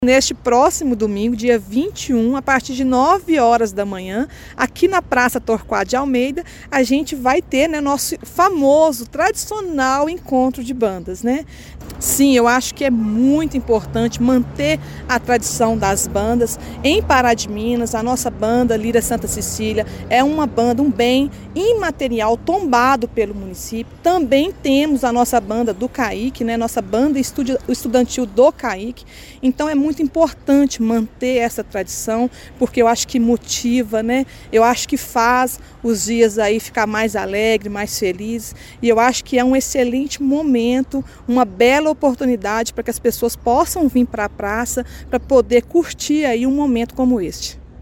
Neste próximo domingo, dia 21, a partir de 9 horas da manhã, aqui na Praça Torquato de Almeida, a gente vai ter, nosso famoso, tradicional encontro de bandas, Sim, eu acho que é muito importante manter a tradição das bandas. Em Pará de Minas, a nossa banda Lira Santa Cecília é uma banda, um bem imaterial tombado pelo município. Também temos a nossa banda do CAIC, nossa banda estudantil do CAIC. Então é muito importante manter essa tradição, porque eu acho que motiva, Eu acho que faz os dias aí ficar mais alegre, mais felizes. E eu acho que é um excelente momento, uma bela oportunidade para que as pessoas possam vir para a praça para poder curtir aí um momento como este.